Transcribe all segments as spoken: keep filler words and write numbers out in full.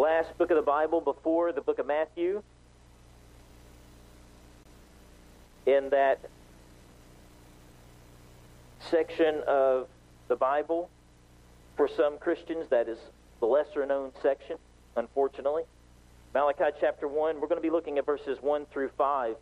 last book of the Bible before the book of Matthew. In that section of the Bible, for some Christians, that is the lesser known section, unfortunately. Malachi chapter one, we're going to be looking at verses one through five.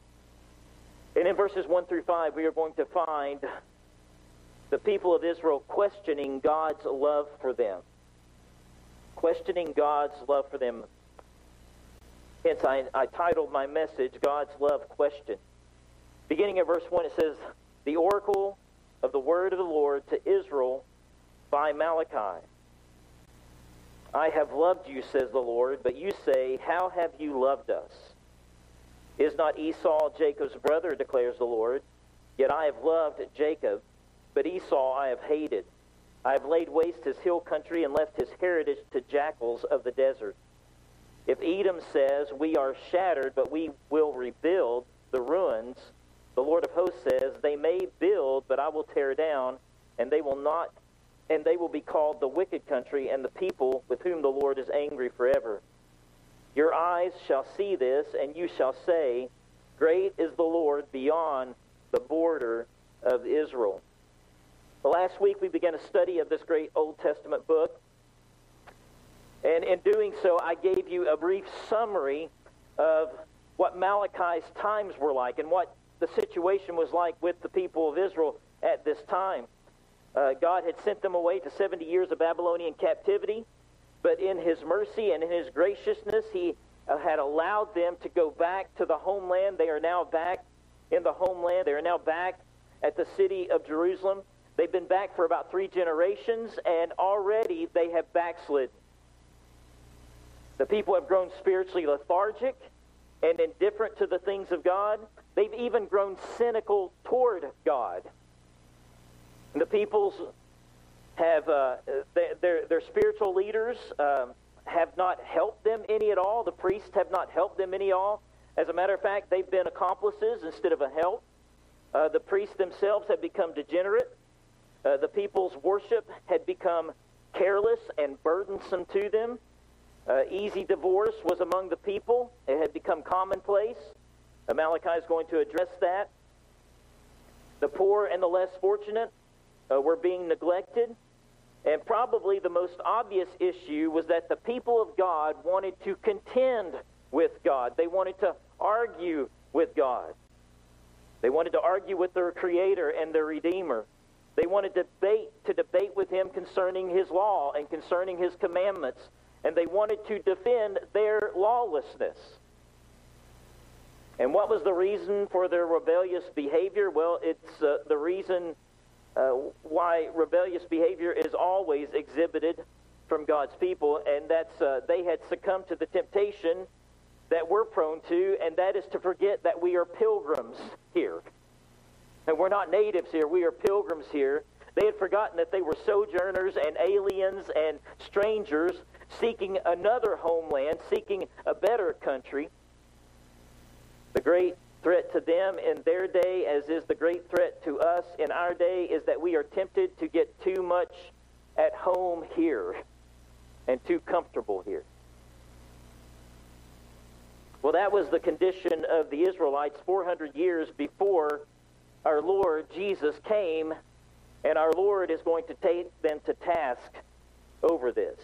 And in verses one through five, we are going to find the people of Israel questioning God's love for them. Questioning God's love for them. Hence, I, I titled my message, God's Love Question. Beginning at verse one, it says, "The oracle of the word of the Lord to Israel by Malachi. I have loved you, says the Lord, but you say, how have you loved us? Is not Esau Jacob's brother, declares the Lord? Yet I have loved Jacob, but Esau I have hated. I have laid waste his hill country and left his heritage to jackals of the desert. If Edom says, we are shattered, but we will rebuild the ruins, the Lord of hosts says, they may build, but I will tear down, and they will not, and they will be called the wicked country, and the people with whom the Lord is angry forever. Your eyes shall see this, and you shall say, great is the Lord beyond the border of Israel." Well, last week we began a study of this great Old Testament book. And in doing so, I gave you a brief summary of what Malachi's times were like and what the situation was like with the people of Israel at this time. Uh, God had sent them away to seventy years of Babylonian captivity, but in His mercy and in His graciousness, He uh, had allowed them to go back to the homeland. They are now back in the homeland. They are now back at the city of Jerusalem. They've been back for about three generations, and already they have backslid. The people have grown spiritually lethargic and indifferent to the things of God. They've even grown cynical toward God. And the peoples have, uh, their, their, their spiritual leaders um, have not helped them any at all. The priests have not helped them any at all. As a matter of fact, they've been accomplices instead of a help. Uh, the priests themselves have become degenerate. Uh, the people's worship had become careless and burdensome to them. Uh, easy divorce was among the people. It had become commonplace. Uh, Malachi is going to address that. The poor and the less fortunate uh, were being neglected. And probably the most obvious issue was that the people of God wanted to contend with God. They wanted to argue with God. They wanted to argue with their Creator and their Redeemer. They wanted to debate, to debate with Him concerning His law and concerning His commandments. And they wanted to defend their lawlessness. And what was the reason for their rebellious behavior? Well, it's uh, the reason uh, why rebellious behavior is always exhibited from God's people, and that's uh, they had succumbed to the temptation that we're prone to, and that is to forget that we are pilgrims here. And we're not natives here, we are pilgrims here. They had forgotten that they were sojourners and aliens and strangers seeking another homeland, seeking a better country. The great threat to them in their day, as is the great threat to us in our day, is that we are tempted to get too much at home here and too comfortable here. Well, that was the condition of the Israelites four hundred years before our Lord Jesus came, and our Lord is going to take them to task over this.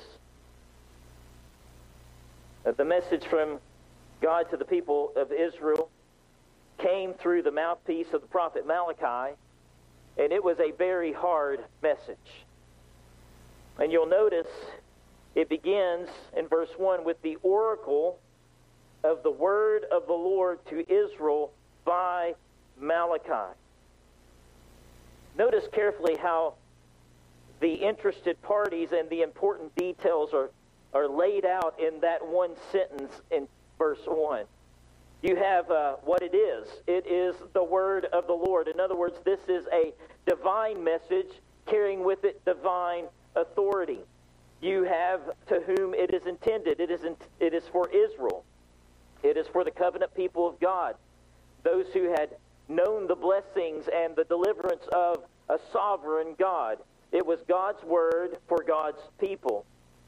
Uh, the message from God to the people of Israel came through the mouthpiece of the prophet Malachi, and it was a very hard message. And you'll notice it begins in verse one with the oracle of the word of the Lord to Israel by Malachi. Notice carefully how the interested parties and the important details are, are laid out in that one sentence in verse one. You have uh, what it is. It is the word of the Lord. In other words, this is a divine message carrying with it divine authority. You have to whom it is intended. It is, in, it is for Israel. It is for the covenant people of God, those who had known the blessings and the deliverance of a sovereign God. It was God's word for God's people.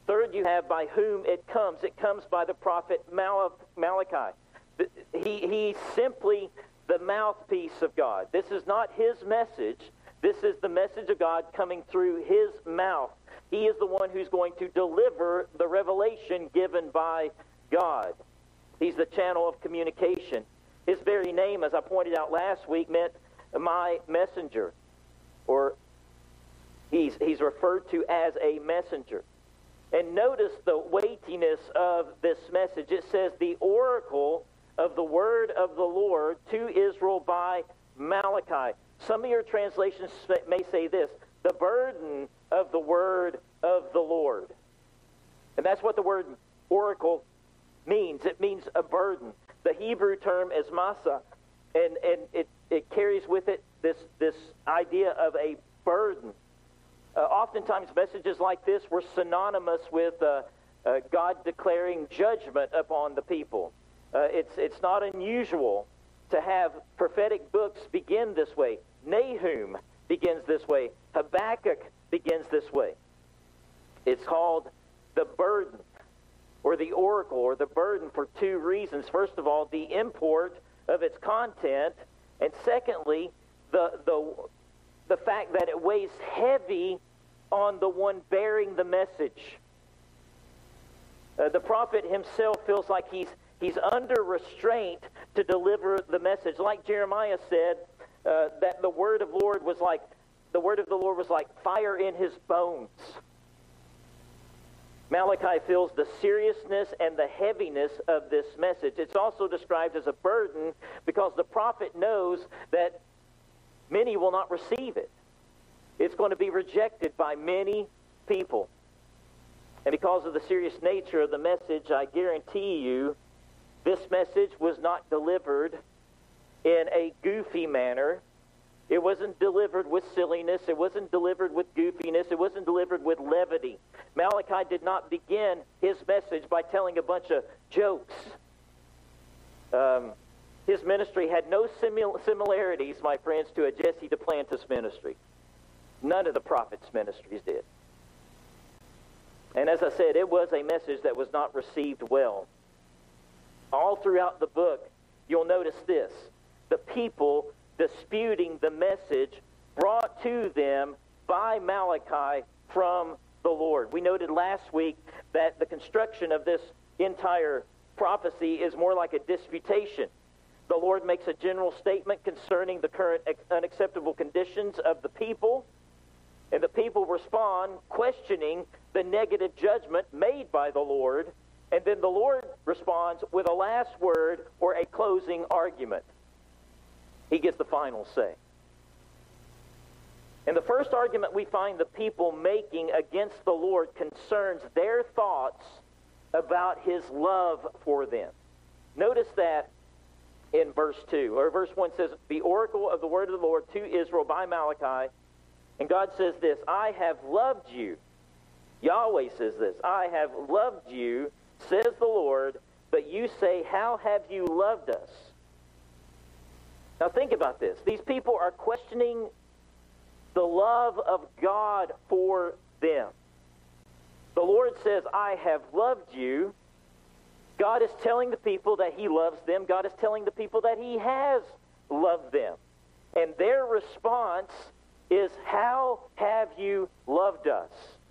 Third, you have by whom it comes. It comes by the prophet Mal- Malachi. He, he's simply the mouthpiece of God. This is not his message. This is the message of God coming through his mouth. He is the one who's going to deliver the revelation given by God. He's the channel of communication. His very name, as I pointed out last week, meant my messenger, or he's, he's referred to as a messenger. And notice the weightiness of this message. It says, the oracle of the word of the Lord to Israel by Malachi. Some of your translations may say this, the burden of the word of the Lord. And that's what the word oracle means. It means a burden. The Hebrew term is masa, and, and it, it carries with it this, this idea of a burden. Uh, oftentimes messages like this were synonymous with uh, uh, God declaring judgment upon the people. Uh, it's, it's not unusual to have prophetic books begin this way. Nahum begins this way. Habakkuk begins this way. It's called the burden, or the oracle, or the burden, for two reasons. First of all, the import of its content, and secondly, the the the fact that it weighs heavy on the one bearing the message. Uh, the prophet himself feels like he's he's under restraint to deliver the message. Like Jeremiah said, uh, that the word of Lord was like the word of the Lord was like fire in his bones. Malachi feels the seriousness and the heaviness of this message. It's also described as a burden because the prophet knows that many will not receive it. It's going to be rejected by many people. And because of the serious nature of the message, I guarantee you, this message was not delivered in a goofy manner. It wasn't delivered with silliness. It wasn't delivered with goofiness. It wasn't delivered with levity. Malachi did not begin his message by telling a bunch of jokes. Um, his ministry had no simil- similarities, my friends, to a Jesse Duplantis ministry. None of the prophets' ministries did. And as I said, it was a message that was not received well. All throughout the book, you'll notice this. The people disputing the message brought to them by Malachi from the Lord. We noted last week that the construction of this entire prophecy is more like a disputation. The Lord makes a general statement concerning the current unacceptable conditions of the people, and the people respond questioning the negative judgment made by the Lord, and then the Lord responds with a last word or a closing argument. He gets the final say. And the first argument we find the people making against the Lord concerns their thoughts about his love for them. Notice that in verse two, or verse one says, the oracle of the word of the Lord to Israel by Malachi. And God says this, I have loved you. Yahweh says this, I have loved you, says the Lord, but you say, how have you loved us? Now think about this. These people are questioning the love of God for them. The Lord says, I have loved you. God is telling the people that he loves them. God is telling the people that he has loved them. And their response is, how have you loved us?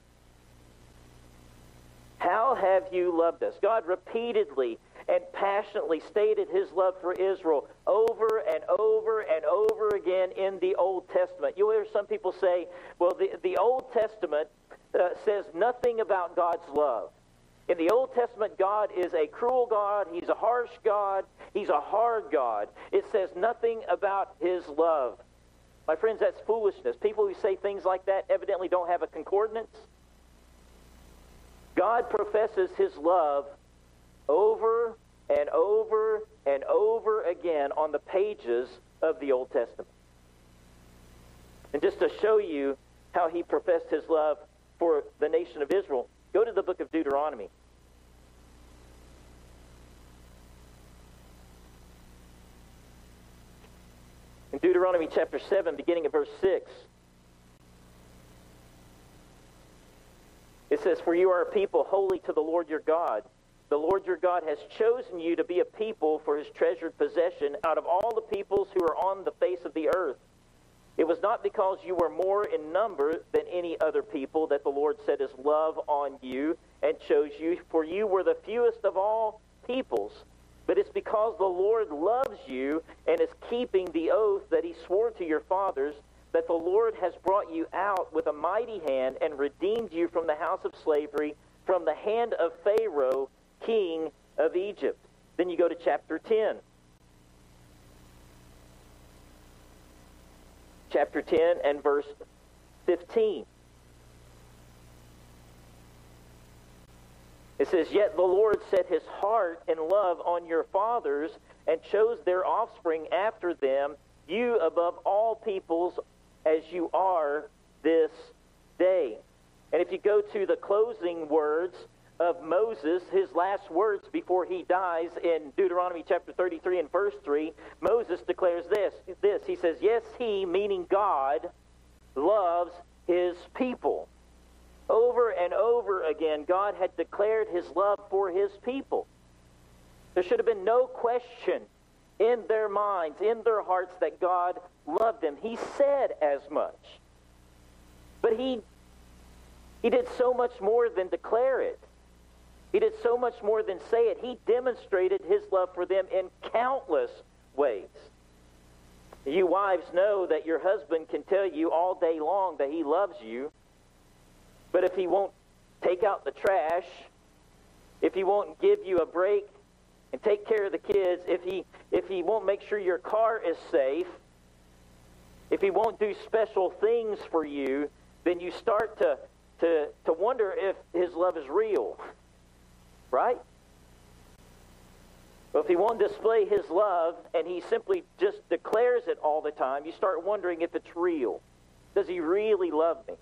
How have you loved us? God repeatedly and passionately stated his love for Israel over and over and over again in the Old Testament. You'll hear some people say, well, the, the Old Testament uh, says nothing about God's love. In the Old Testament, God is a cruel God. He's a harsh God. He's a hard God. It says nothing about his love. My friends, that's foolishness. People who say things like that evidently don't have a concordance. God professes his love over and over and over again on the pages of the Old Testament. And just to show you how he professed his love for the nation of Israel, go to the book of Deuteronomy. In Deuteronomy chapter seven, beginning at verse six, it It says, "For you are a people holy to the Lord your God. The Lord your God has chosen you to be a people for his treasured possession out of all the peoples who are on the face of the earth. It was not because you were more in number than any other people that the Lord set his love on you and chose you, for you were the fewest of all peoples. But it's because the Lord loves you and is keeping the oath that he swore to your fathers, that the Lord has brought you out with a mighty hand and redeemed you from the house of slavery, from the hand of Pharaoh, king of Egypt." Then you go to chapter ten. Chapter ten and verse fifteen. It says, "Yet the Lord set his heart and love on your fathers and chose their offspring after them, you above all peoples as you are this day." And if you go to the closing words of Moses, his last words before he dies in Deuteronomy chapter thirty-three and verse three, Moses declares this, this. He says, "Yes, he," meaning God, "loves his people." Over and over again, God had declared his love for his people. There should have been no question in their minds, in their hearts, that God loved them. He said as much. But he, he did so much more than declare it. He did so much more than say it. He demonstrated his love for them in countless ways. You wives know that your husband can tell you all day long that he loves you, but if he won't take out the trash, if he won't give you a break and take care of the kids, if he if he won't make sure your car is safe, if he won't do special things for you, then you start to to to wonder if his love is real. Right? Well, if he won't display his love and he simply just declares it all the time, you start wondering if it's real. Does he really love me?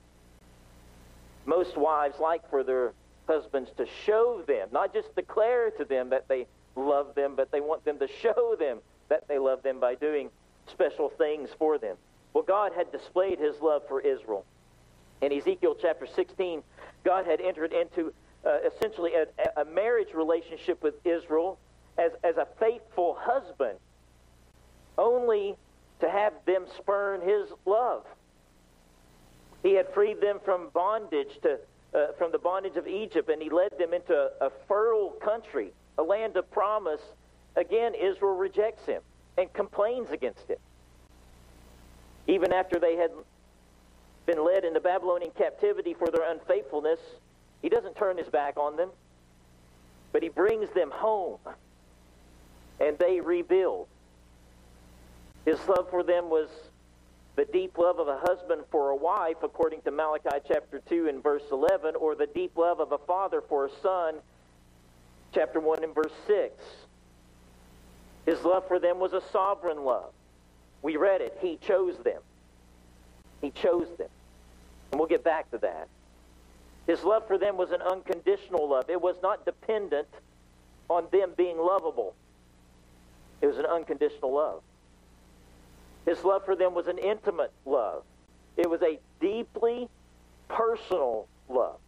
Most wives like for their husbands to show them, not just declare to them that they love them, but they want them to show them that they love them by doing special things for them. Well, God had displayed his love for Israel. In Ezekiel chapter sixteen, God had entered into uh, essentially a, a marriage relationship with Israel as, as a faithful husband, only to have them spurn his love. He had freed them from bondage to uh, from the bondage of Egypt, and he led them into a, a fertile country, a land of promise. Again, Israel rejects him and complains against him. Even after they had been led into Babylonian captivity for their unfaithfulness, he doesn't turn his back on them, but he brings them home, and they rebuild. His love for them was the deep love of a husband for a wife, according to Malachi chapter two and verse eleven, or the deep love of a father for a son, chapter one and verse six. His love for them was a sovereign love. We read it. He chose them. He chose them. And we'll get back to that. His love for them was an unconditional love. It was not dependent on them being lovable. It was an unconditional love. His love for them was an intimate love. It was a deeply personal love.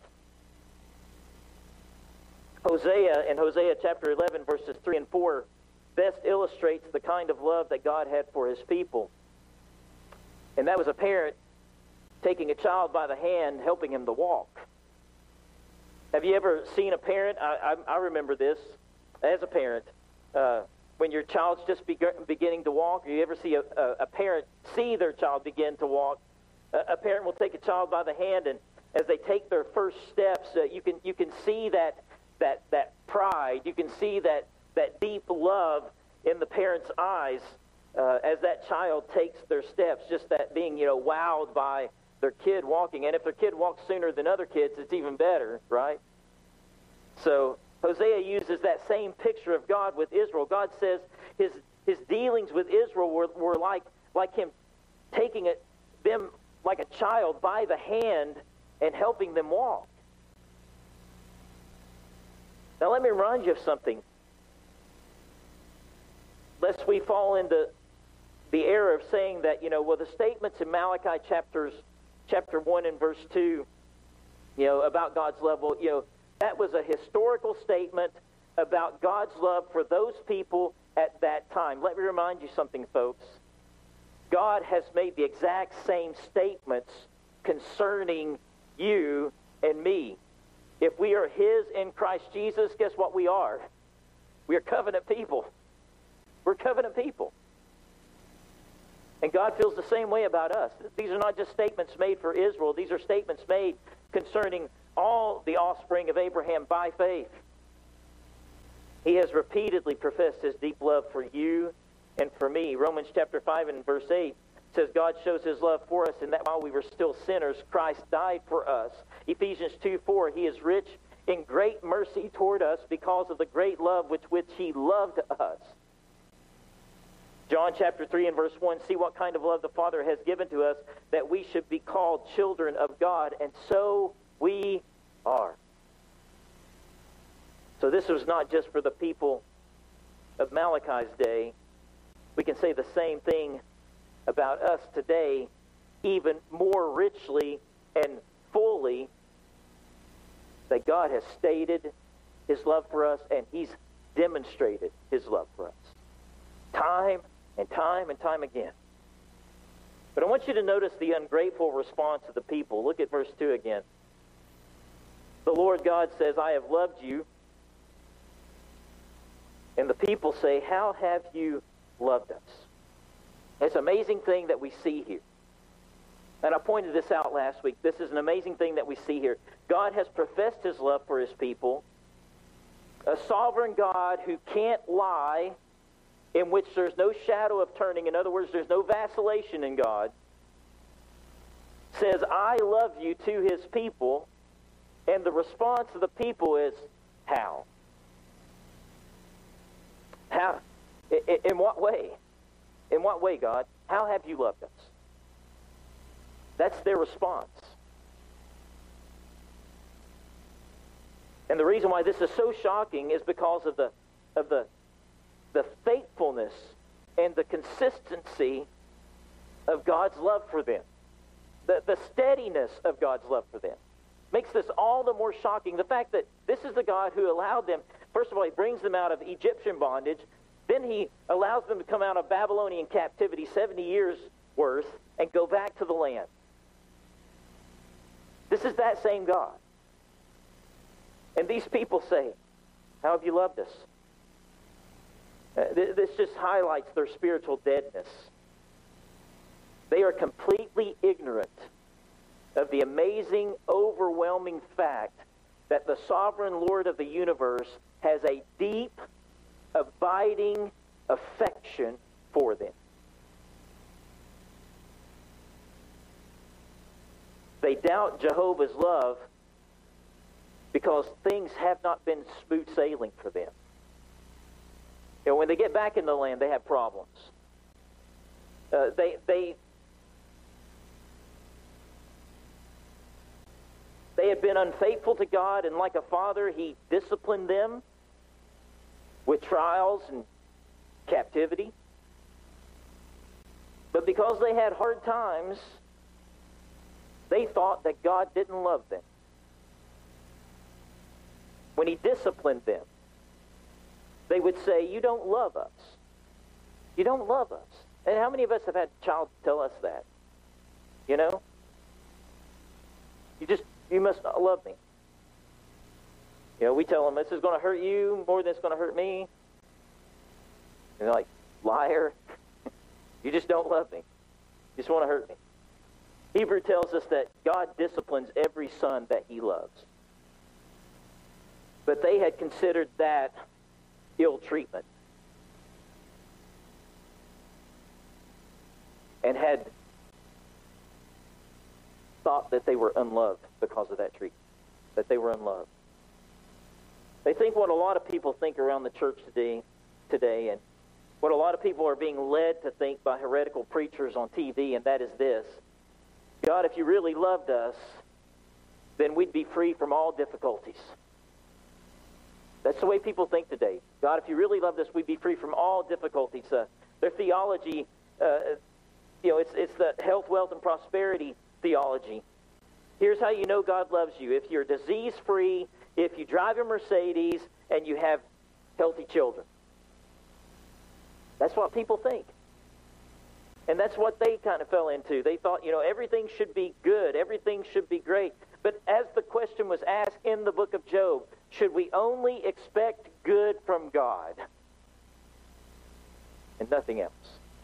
Hosea, in Hosea chapter eleven, verses three and four, best illustrates the kind of love that God had for his people. And that was a parent taking a child by the hand, helping him to walk. Have you ever seen a parent? I, I, I remember this as a parent. Uh, when your child's just be, beginning to walk, or you ever see a, a, a parent see their child begin to walk, a, a parent will take a child by the hand, and as they take their first steps, uh, you can you can see that that that pride, you can see that that deep love in the parent's eyes uh, as that child takes their steps. Just that being, you know, wowed by their kid walking, and if their kid walks sooner than other kids, it's even better, right? So Hosea uses that same picture of God with Israel. God says his his dealings with Israel were, were like like him taking it, them like a child by the hand and helping them walk. Now let me remind you of something. Lest we fall into the error of saying that, you know, well, the statements in Malachi chapters chapter one and verse two you know, about God's love. Well, you know, that was a historical statement about God's love for those people at that time. Let me remind you something, folks. God has made the exact same statements concerning you and me. If we are His in Christ Jesus, guess what we are? We are covenant people. We're covenant people. And God feels the same way about us. These are not just statements made for Israel. These are statements made concerning all the offspring of Abraham by faith. He has repeatedly professed His deep love for you and for me. Romans chapter five and verse eight says God shows His love for us in that while we were still sinners, Christ died for us. Ephesians two four, He is rich in great mercy toward us because of the great love with which He loved us. John chapter three and verse one, see what kind of love the Father has given to us, that we should be called children of God, and so we are. So this was not just for the people of Malachi's day. We can say the same thing about us today, even more richly and fully, that God has stated His love for us, and He's demonstrated His love for us. Time and time and time again. But I want you to notice the ungrateful response of the people. Look at verse two again. The Lord God says, I have loved you. And the people say, how have you loved us? It's an amazing thing that we see here. And I pointed this out last week. This is an amazing thing that we see here. God has professed His love for His people. A sovereign God who can't lie, in which there's no shadow of turning. In other words, there's no vacillation in God, says, I love you to His people. And the response of the people is, how? How? In what way? In what way, God? How have you loved us? That's their response. And the reason why this is so shocking is because of the of the the faithfulness and the consistency of God's love for them. The, the steadiness of God's love for them makes this all the more shocking. The fact that this is the God who allowed them, first of all, He brings them out of Egyptian bondage. Then He allows them to come out of Babylonian captivity, seventy years worth, and go back to the land. This is that same God. And these people say, how have you loved us? Uh, th- this just highlights their spiritual deadness. They are completely ignorant of the amazing, overwhelming fact that the sovereign Lord of the universe has a deep, abiding affection for them. They doubt Jehovah's love because things have not been smooth sailing for them. You know, when they get back in the land, they have problems. Uh, they they they had been unfaithful to God, and like a father, He disciplined them with trials and captivity. But because they had hard times, they thought that God didn't love them. When He disciplined them, they would say, you don't love us. You don't love us. And how many of us have had a child tell us that? You know? You just, you must not love me. You know, we tell them, this is going to hurt you more than it's going to hurt me. And they're like, liar. You just don't love me. You just want to hurt me. Hebrew tells us that God disciplines every son that He loves. But they had considered that ill treatment and had thought that they were unloved because of that treatment, that they were unloved. They think what a lot of people think around the church today, today, and what a lot of people are being led to think by heretical preachers on T V, and that is this: God, if you really loved us, then we'd be free from all difficulties. That's the way people think today. God, if you really loved us, we'd be free from all difficulties. Uh, their theology, uh, you know, it's it's the health, wealth, and prosperity theology. Here's how you know God loves you. If you're disease-free, if you drive a Mercedes, and you have healthy children. That's what people think. And that's what they kind of fell into. They thought, you know, everything should be good. Everything should be great. But as the question was asked in the book of Job, should we only expect good from God and nothing else?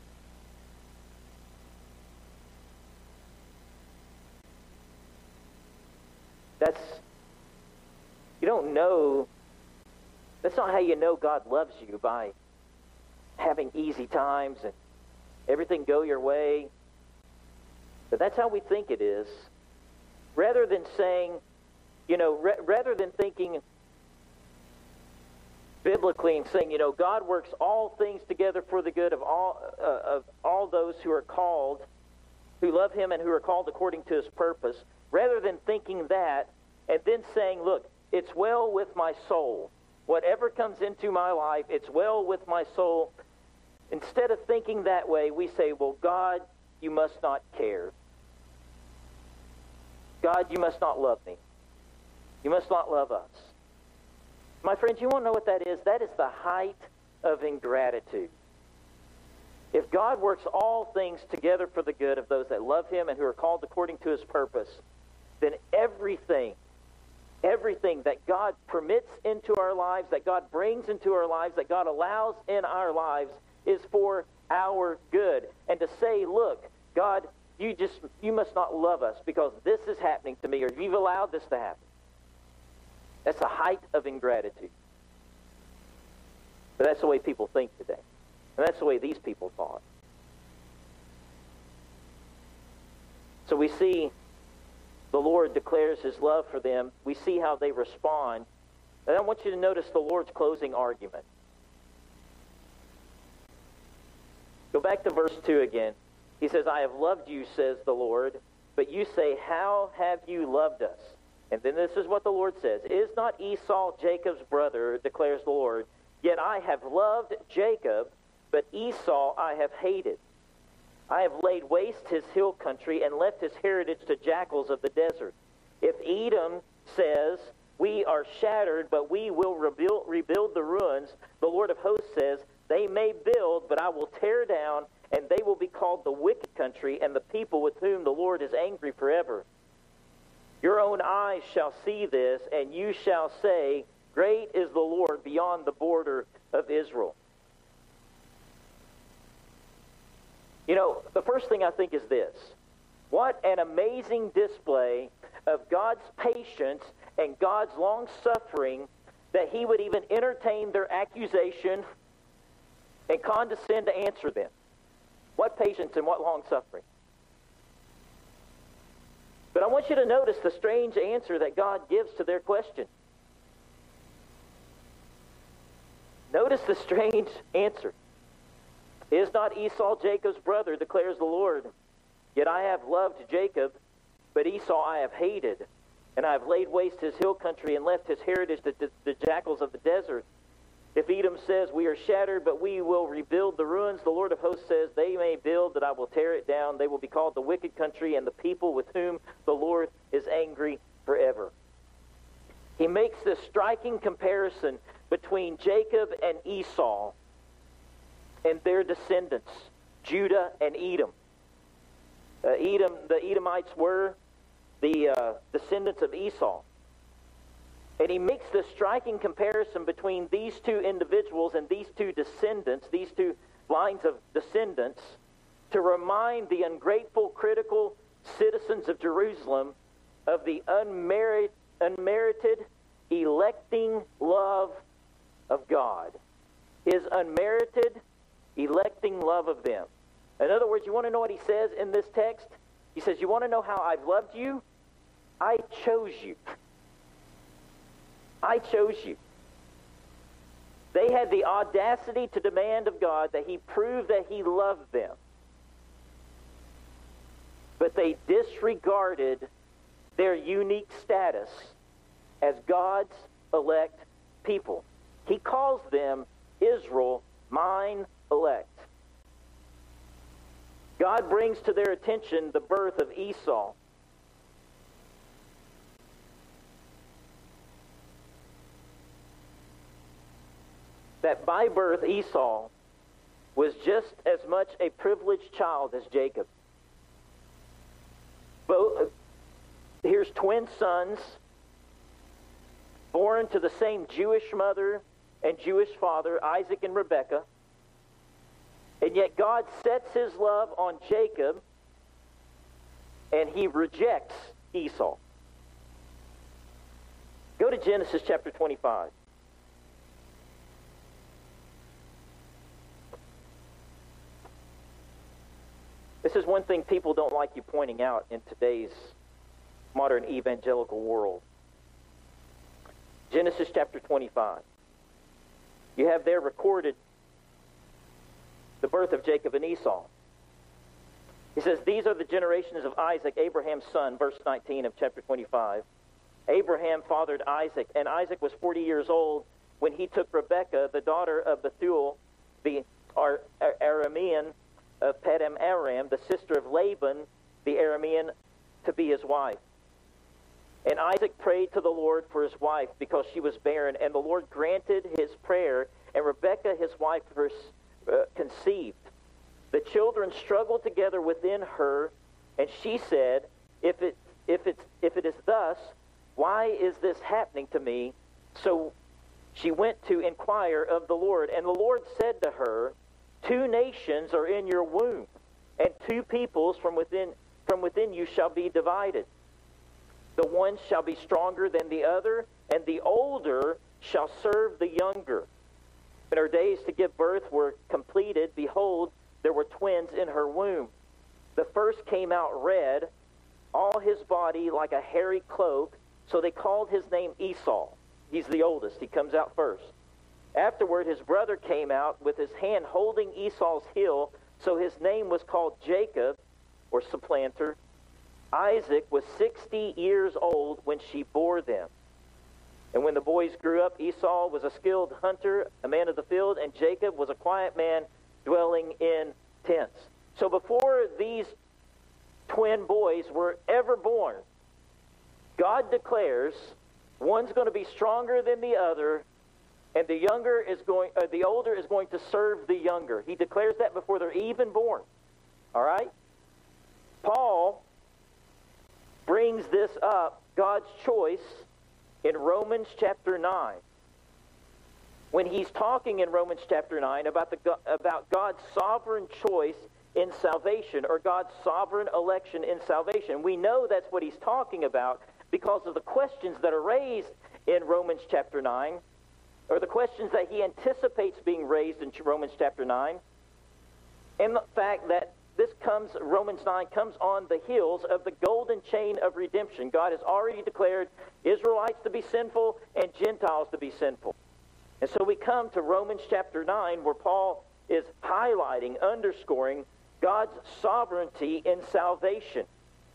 That's, you don't know, that's not how you know God loves you, by having easy times and everything go your way. But that's how we think it is. Rather than saying, you know, ra- rather than thinking biblically and saying, you know, God works all things together for the good of all uh, of all those who are called, who love Him and who are called according to His purpose, rather than thinking that and then saying, look, it's well with my soul. Whatever comes into my life, it's well with my soul. Instead of thinking that way, we say, well, God, you must not care. God, you must not love me. You must not love us. My friends, you want to know what that is? That is the height of ingratitude. If God works all things together for the good of those that love Him and who are called according to His purpose, then everything, everything that God permits into our lives, that God brings into our lives, that God allows in our lives, is for our good. And to say, look, God, you just you must not love us because this is happening to me, or you've allowed this to happen. That's the height of ingratitude. But that's the way people think today. And that's the way these people thought. So we see the Lord declares His love for them. We see how they respond. And I want you to notice the Lord's closing argument. Go back to verse two again. He says, I have loved you, says the Lord, but you say, how have you loved us? And then this is what the Lord says. Is not Esau Jacob's brother, declares the Lord, yet I have loved Jacob, but Esau I have hated. I have laid waste his hill country and left his heritage to jackals of the desert. If Edom says, we are shattered, but we will rebuild, rebuild the ruins, the Lord of hosts says, they may build, but I will tear down, and they will be called the wicked country and the people with whom the Lord is angry forever. Your own eyes shall see this, and you shall say, great is the Lord beyond the border of Israel. You know, the first thing I think is this. What an amazing display of God's patience and God's long-suffering that He would even entertain their accusation and condescend to answer them. What patience and what long-suffering. But I want you to notice the strange answer that God gives to their question. Notice the strange answer. Is not Esau Jacob's brother, declares the Lord? Yet I have loved Jacob, but Esau I have hated. And I have laid waste his hill country and left his heritage to the, the jackals of the desert. If Edom says, we are shattered, but we will rebuild the ruins, the Lord of hosts says, they may build, that I will tear it down. They will be called the wicked country and the people with whom the Lord is angry forever. He makes this striking comparison between Jacob and Esau and their descendants, Judah and Edom. Uh, Edom, the Edomites were the uh, descendants of Esau. And he makes this striking comparison between these two individuals and these two descendants, these two lines of descendants, to remind the ungrateful, critical citizens of Jerusalem of the unmerit, unmerited, electing love of God. His unmerited, electing love of them. In other words, you want to know what he says in this text? He says, you want to know how I've loved you? I chose you. I chose you. They had the audacity to demand of God that He prove that He loved them. But they disregarded their unique status as God's elect people. He calls them Israel, mine elect. God brings to their attention the birth of Esau. that by birth Esau was just as much a privileged child as Jacob. Both, here's twin sons born to the same Jewish mother and Jewish father, Isaac and Rebekah. And yet God sets his love on Jacob and he rejects Esau. Go to Genesis chapter twenty-five. This is one thing people don't like you pointing out in today's modern evangelical world. Genesis chapter twenty-five. You have there recorded the birth of Jacob and Esau. He says, these are the generations of Isaac, Abraham's son, verse nineteen of chapter twenty-five. Abraham fathered Isaac, and Isaac was forty years old when he took Rebekah, the daughter of Bethuel, the Ar- Ar- Aramean of Padam Aram, the sister of Laban, the Aramean, to be his wife. And Isaac prayed to the Lord for his wife because she was barren, and the Lord granted his prayer, and Rebekah, his wife, was, uh, conceived. The children struggled together within her, and she said, if it, if it's, if it is thus, why is this happening to me? So she went to inquire of the Lord, and the Lord said to her, two nations are in your womb, and two peoples from within, from within you shall be divided. The one shall be stronger than the other, and the older shall serve the younger. When her days to give birth were completed, behold, there were twins in her womb. The first came out red, all his body like a hairy cloak, so they called his name Esau. He's the oldest. He comes out first. Afterward, his brother came out with his hand holding Esau's heel, so his name was called Jacob, or supplanter. Isaac was sixty years old when she bore them. And when the boys grew up, Esau was a skilled hunter, a man of the field, and Jacob was a quiet man dwelling in tents. So before these twin boys were ever born, God declares one's going to be stronger than the other, and the younger is going, uh, the older is going to serve the younger. He declares that before they're even born. All right? Paul brings this up, God's choice, in Romans chapter nine. When he's talking in Romans chapter nine about the about God's sovereign choice in salvation, or God's sovereign election in salvation. We know that's what he's talking about because of the questions that are raised in Romans chapter nine, or the questions that he anticipates being raised in Romans chapter nine, and the fact that this comes, Romans nine comes on the heels of the golden chain of redemption. God has already declared Israelites to be sinful and Gentiles to be sinful. And so we come to Romans chapter nine, where Paul is highlighting, underscoring God's sovereignty in salvation.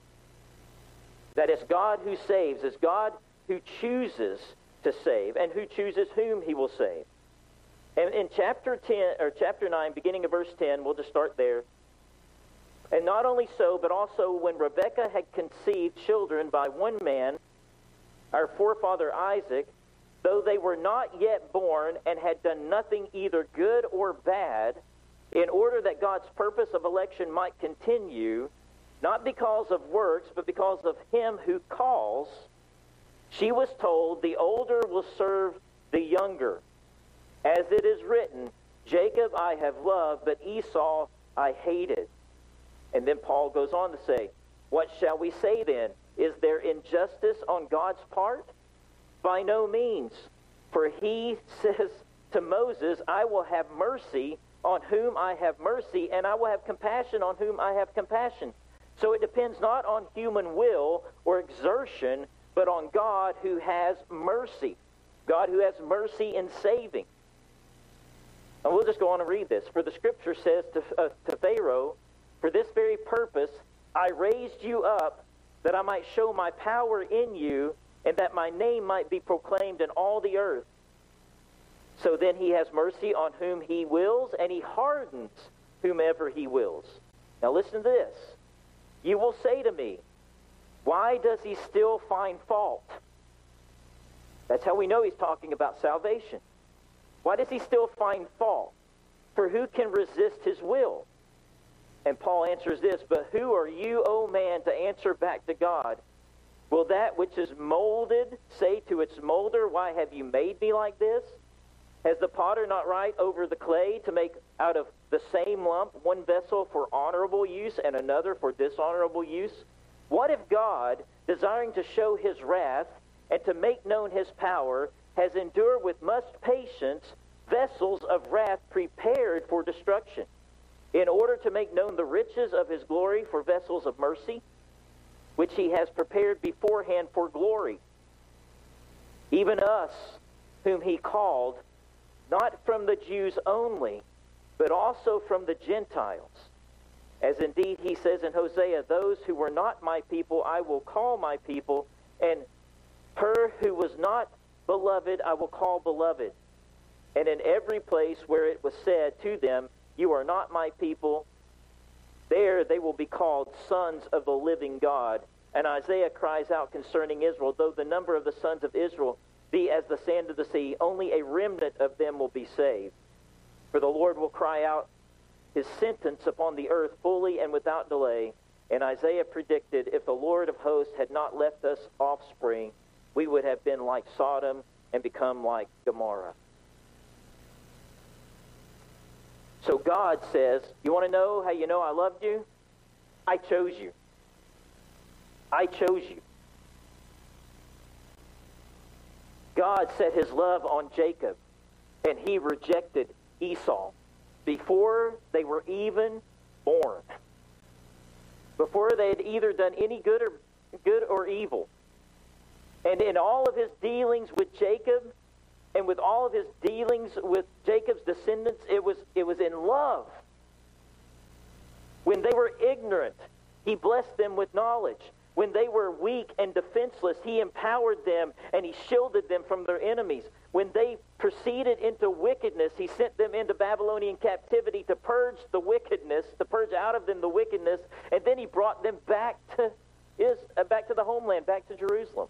That it's God who saves, it's God who chooses to save, and who chooses whom he will save. And in chapter ten, or chapter nine, beginning of verse ten, we'll just start there. And not only so, but also when Rebekah had conceived children by one man, our forefather Isaac, though they were not yet born and had done nothing either good or bad, in order that God's purpose of election might continue, not because of works, but because of him who calls, she was told, the older will serve the younger. As it is written, Jacob I have loved, but Esau I hated. And then Paul goes on to say, what shall we say then? Is there injustice on God's part? By no means. For he says to Moses, I will have mercy on whom I have mercy, and I will have compassion on whom I have compassion. So it depends not on human will or exertion, but on God who has mercy. God who has mercy in saving. And we'll just go on and read this. For the scripture says to, uh, to Pharaoh, for this very purpose I raised you up, that I might show my power in you, and that my name might be proclaimed in all the earth. So then he has mercy on whom he wills, and he hardens whomever he wills. Now listen to this. You will say to me, why does he still find fault? That's how we know he's talking about salvation. Why does he still find fault? For who can resist his will? And Paul answers this, but who are you, O man, to answer back to God? Will that which is molded say to its molder, why have you made me like this? Has the potter not right over the clay to make out of the same lump one vessel for honorable use and another for dishonorable use? What if God, desiring to show his wrath and to make known his power, has endured with much patience vessels of wrath prepared for destruction, in order to make known the riches of his glory for vessels of mercy, which he has prepared beforehand for glory? Even us, whom he called, not from the Jews only, but also from the Gentiles. As indeed he says in Hosea, those who were not my people I will call my people, and her who was not beloved I will call beloved. And in every place where it was said to them, you are not my people, there they will be called sons of the living God. And Isaiah cries out concerning Israel, though the number of the sons of Israel be as the sand of the sea, only a remnant of them will be saved. For the Lord will cry out his sentence upon the earth fully and without delay. And Isaiah predicted, if the Lord of hosts had not left us offspring, we would have been like Sodom and become like Gomorrah. So God says, you want to know how you know I loved you? I chose you. I chose you. God set his love on Jacob, and he rejected Esau before they were even born, before they had either done any good or good or evil. And in all of his dealings with Jacob, and with all of his dealings with Jacob's descendants, it was it was in love. When they were ignorant, he blessed them with knowledge. When they were weak and defenseless, he empowered them and he shielded them from their enemies. When they proceeded into wickedness, he sent them into Babylonian captivity to purge the wickedness, to purge out of them the wickedness, and then he brought them back to his, uh, back to the homeland, back to Jerusalem.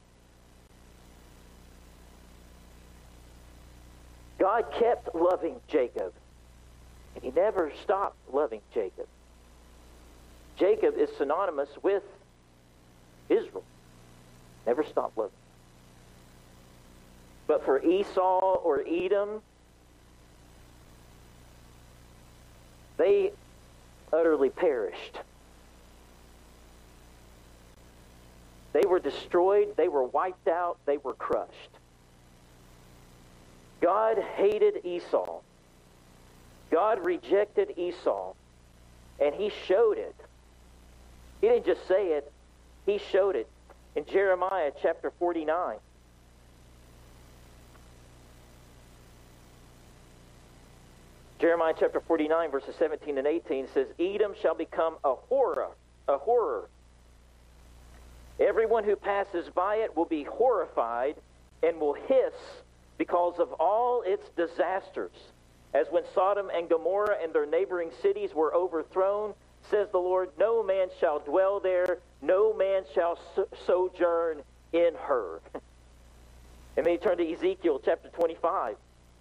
God kept loving Jacob, and he never stopped loving Jacob. Jacob is synonymous with Israel. Never stopped loving. But for Esau or Edom, they utterly perished. They were destroyed, they were wiped out, they were crushed. God hated Esau. God rejected Esau, and he showed it. He didn't just say it, he showed it in Jeremiah chapter forty-nine. Jeremiah chapter forty-nine, verses seventeen and eighteen says, Edom shall become a horror, a horror. Everyone who passes by it will be horrified and will hiss because of all its disasters. As when Sodom and Gomorrah and their neighboring cities were overthrown, says the Lord, no man shall dwell there, no man shall so- sojourn in her. And then you turn to Ezekiel chapter twenty-five.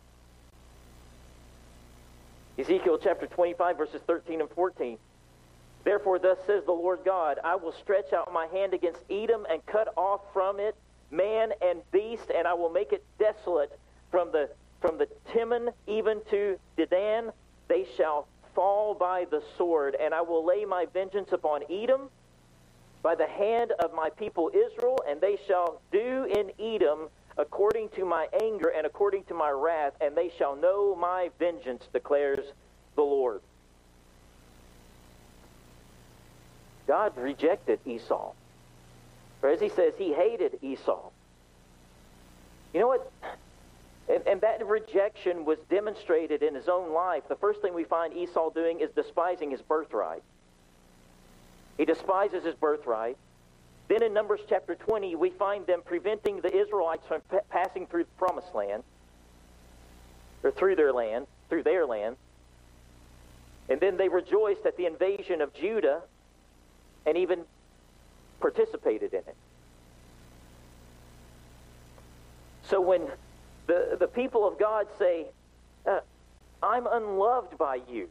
Ezekiel chapter twenty-five, verses thirteen and fourteen. Therefore, thus says the Lord God, I will stretch out my hand against Edom and cut off from it man and beast, and I will make it desolate from the from the Timon even to Dedan. They shall fall by the sword, and I will lay my vengeance upon Edom by the hand of my people Israel, and they shall do in Edom according to my anger and according to my wrath, and they shall know my vengeance, declares the Lord. God rejected Esau. Or as he says, he hated Esau. You know what? And, and that rejection was demonstrated in his own life. The first thing we find Esau doing is despising his birthright. He despises his birthright. Then in Numbers chapter twenty, we find them preventing the Israelites from p- passing through the promised land, or through their land, through their land. And then they rejoiced at the invasion of Judah and even participated in it. So when the, the people of God say, I'm unloved by you.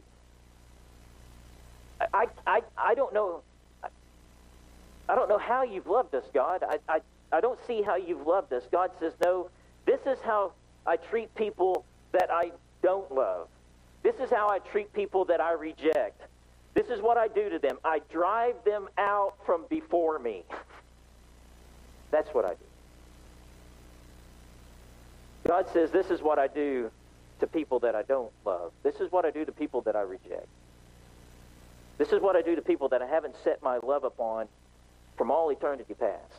I, I, I don't know. I don't know how you've loved us, God. I, I, I don't see how you've loved us. God says, no, this is how I treat people that I don't love. This is how I treat people that I reject. This is what I do to them. I drive them out from before me. That's what I do. God says, this is what I do to people that I don't love. This is what I do to people that I reject. This is what I do to people that I haven't set my love upon from all eternity past.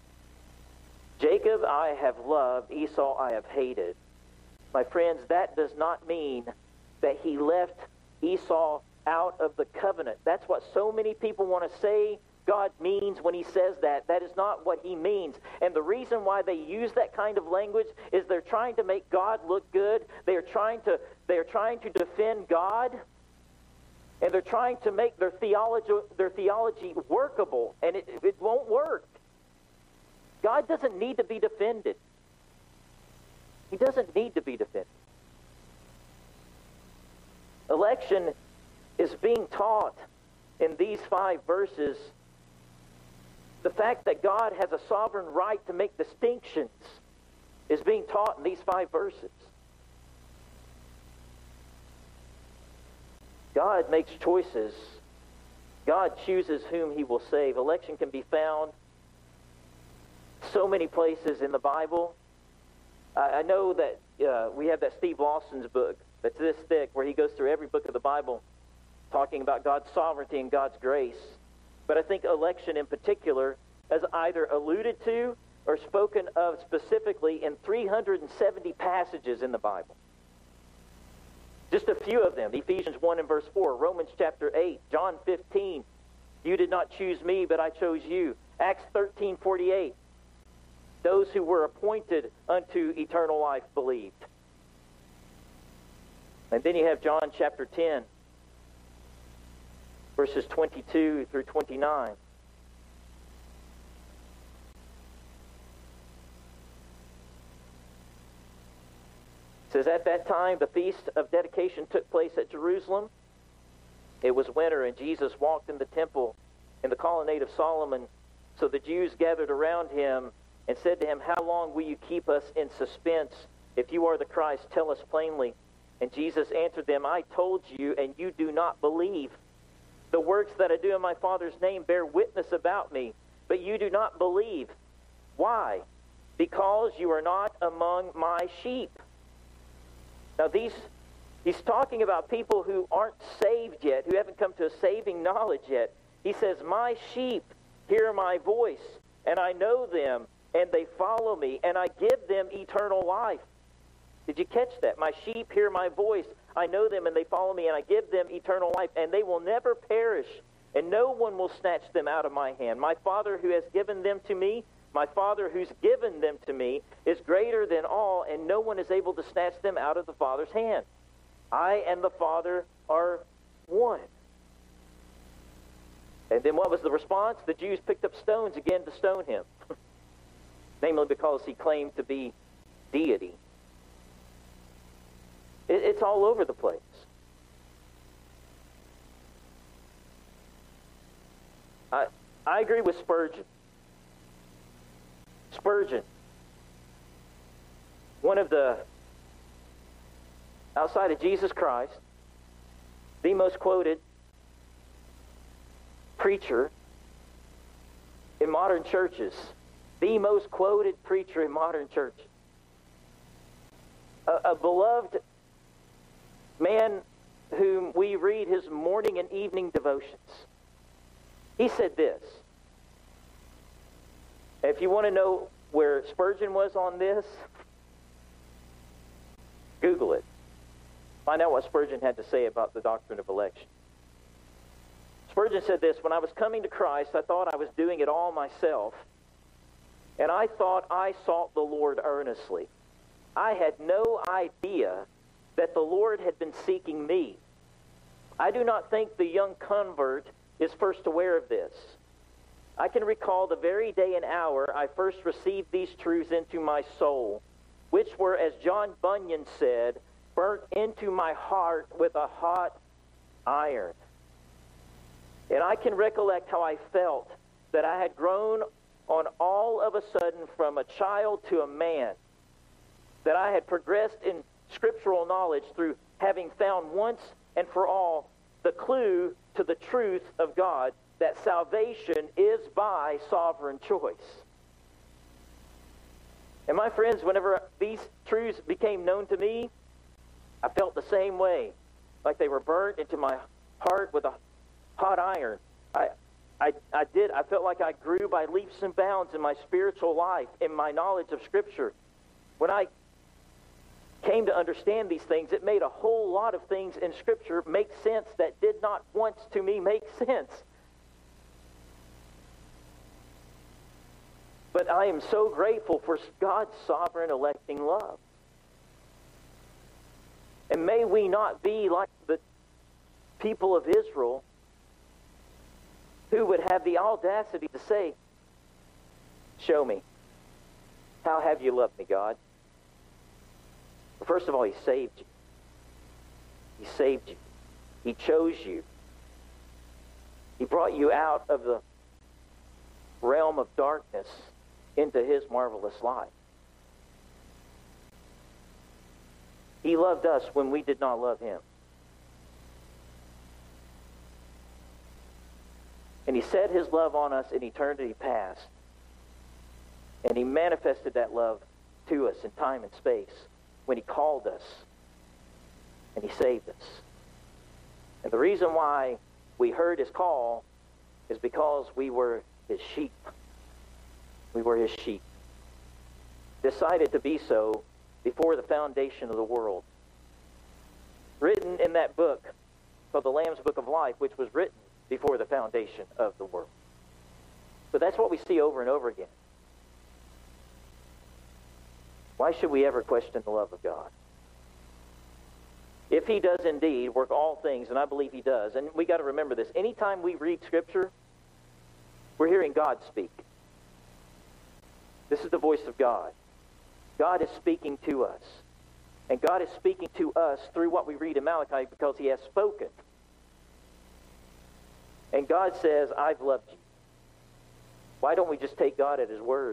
Jacob I have loved, Esau I have hated. My friends, that does not mean that he left Esau out of the covenant. That's what so many people want to say God means when he says that. That is not what he means. And the reason why they use that kind of language is they're trying to make God look good. They are trying to, they are trying to defend God. And they're trying to make their theology, their theology workable. And it, it won't work. God doesn't need to be defended. He doesn't need to be defended. Election is being taught in these five verses. The fact that God has a sovereign right to make distinctions is being taught in these five verses. God makes choices. God chooses whom he will save. Election can be found so many places in the Bible. I, I know that uh, we have that Steve Lawson's book that's this thick where he goes through every book of the Bible talking about God's sovereignty and God's grace. But I think election in particular is either alluded to or spoken of specifically in three hundred seventy passages in the Bible. Just a few of them. Ephesians one and verse four, Romans chapter eight, John fifteen, you did not choose me, but I chose you. Acts thirteen forty-eight, those who were appointed unto eternal life believed. And then you have John chapter ten, verses twenty-two through twenty-nine. It says, at that time, the feast of dedication took place at Jerusalem. It was winter, and Jesus walked in the temple in the colonnade of Solomon. So the Jews gathered around him and said to him, how long will you keep us in suspense? If you are the Christ, tell us plainly. And Jesus answered them, I told you, and you do not believe. The works that I do in my Father's name bear witness about me, but you do not believe. Why? Because you are not among my sheep. Now, these, he's talking about people who aren't saved yet, who haven't come to a saving knowledge yet. He says, my sheep hear my voice, and I know them, and they follow me, and I give them eternal life. Did you catch that? My sheep hear my voice. I know them, and they follow me, and I give them eternal life, and they will never perish, and no one will snatch them out of my hand. My Father who has given them to me, my Father who's given them to me, is greater than all, and no one is able to snatch them out of the Father's hand. I and the Father are one. And then what was the response? The Jews picked up stones again to stone him, namely because he claimed to be deity. It, it's all over the place. I, I agree with Spurgeon. Spurgeon, one of the, outside of Jesus Christ, the most quoted preacher in modern churches, the most quoted preacher in modern church, a, a beloved man whom we read his morning and evening devotions. He said this. If you want to know where Spurgeon was on this, Google it. Find out what Spurgeon had to say about the doctrine of election. Spurgeon said this, when I was coming to Christ, I thought I was doing it all myself, and I thought I sought the Lord earnestly. I had no idea that the Lord had been seeking me. I do not think the young convert is first aware of this. I can recall the very day and hour I first received these truths into my soul, which were, as John Bunyan said, burnt into my heart with a hot iron. And I can recollect how I felt that I had grown on all of a sudden from a child to a man, that I had progressed in scriptural knowledge through having found once and for all the clue to the truth of God, that salvation is by sovereign choice. And my friends, whenever these truths became known to me, I felt the same way, like they were burnt into my heart with a hot iron. I, I, I did. I felt like I grew by leaps and bounds in my spiritual life, in my knowledge of Scripture. When I came to understand these things, it made a whole lot of things in Scripture make sense that did not once to me make sense. But I am so grateful for God's sovereign electing love. And may we not be like the people of Israel who would have the audacity to say, show me. How have you loved me, God? Well, first of all, He saved you. He saved you. He chose you. He brought you out of the realm of darkness into His marvelous light. He loved us when we did not love Him. And He set His love on us in eternity past. And He manifested that love to us in time and space when He called us and He saved us. And the reason why we heard His call is because we were His sheep. We were His sheep. Decided to be so before the foundation of the world. Written in that book called the Lamb's Book of Life, which was written before the foundation of the world. But that's what we see over and over again. Why should we ever question the love of God? If He does indeed work all things, and I believe He does, and we got to remember this, anytime we read Scripture, we're hearing God speak. This is the voice of God. God is speaking to us. And God is speaking to us through what we read in Malachi because He has spoken. And God says, I've loved you. Why don't we just take God at His word?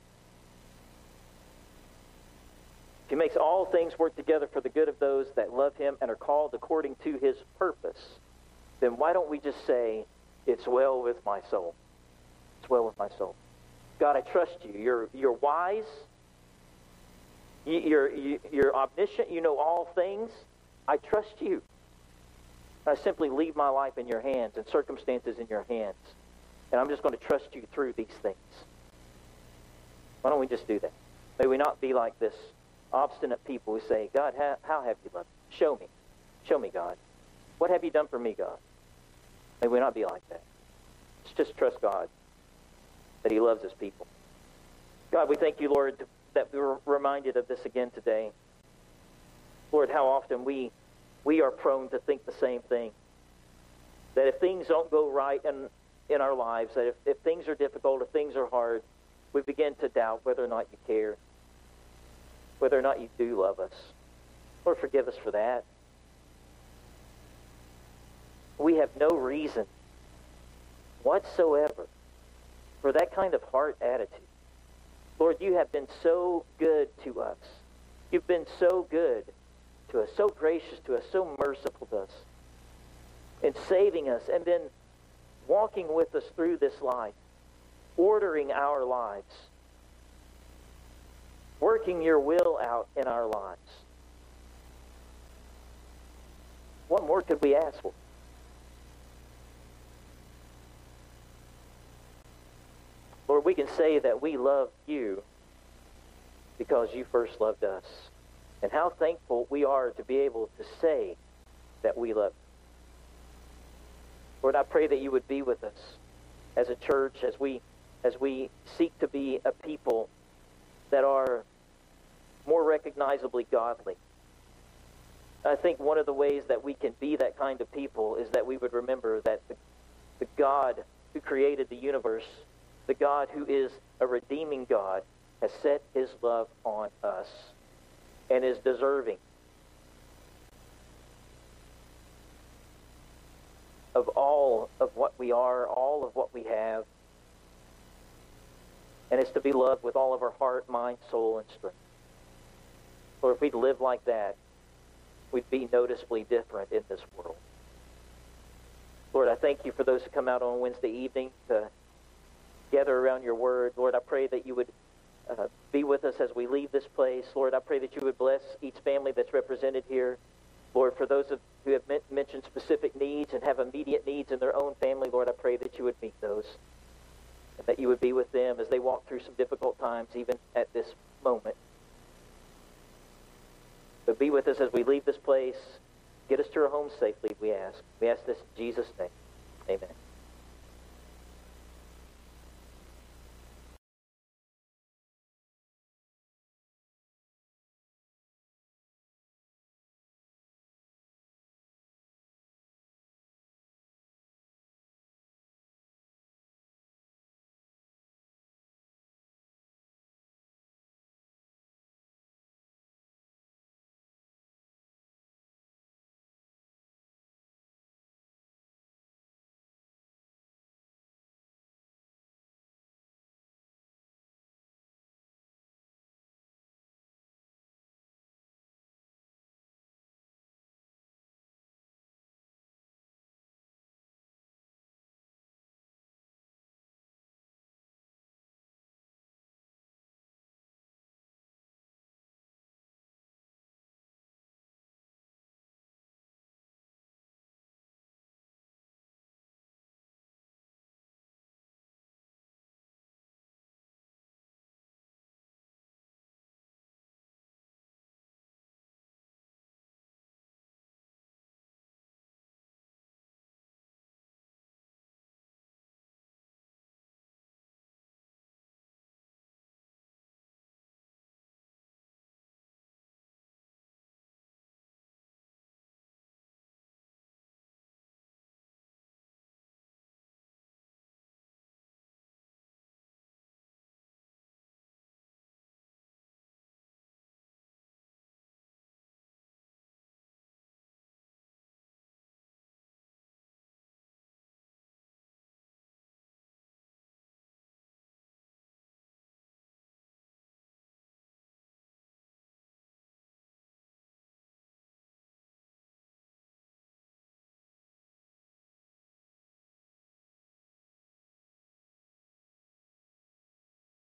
He makes all things work together for the good of those that love Him and are called according to His purpose. Then why don't we just say, it's well with my soul. It's well with my soul. God, I trust you. You're, you're wise. You're, you're omniscient. You know all things. I trust you. I simply leave my life in your hands and circumstances in your hands. And I'm just going to trust you through these things. Why don't we just do that? May we not be like this obstinate people who say, God, how, how have you loved me? Show me. Show me, God. What have you done for me, God? May we not be like that. Let's just trust God that He loves His people. God, we thank you, Lord, that we were reminded of this again today. Lord, how often we we are prone to think the same thing. That if things don't go right in, in our lives, that if, if things are difficult, if things are hard, we begin to doubt whether or not you care, whether or not you do love us. Lord, forgive us for that. We have no reason whatsoever for that kind of heart attitude. Lord, you have been so good to us. You've been so good to us, so gracious to us, so merciful to us in saving us and then walking with us through this life, ordering our lives, working your will out in our lives. What more could we ask for? Lord, we can say that we love you because you first loved us. And how thankful we are to be able to say that we love you. Lord, I pray that you would be with us as a church, as we as we seek to be a people that are more recognizably godly. I think one of the ways that we can be that kind of people is that we would remember that the, the God who created the universe, the God who is a redeeming God, has set his love on us and is deserving of what we are, all of what we have. And it's to be loved with all of our heart, mind, soul, and strength. Lord, if we'd live like that, we'd be noticeably different in this world. Lord, I thank you for those who come out on Wednesday evening to gather around your word. Lord, I pray that you would uh, be with us as we leave this place. Lord, I pray that you would bless each family that's represented here. Lord, for those of, who have men- mentioned specific needs and have immediate needs in their own family, Lord, I pray that you would meet those. And that you would be with them as they walk through some difficult times, even at this moment. But be with us as we leave this place. Get us to our homes safely, we ask. We ask this in Jesus' name. Amen.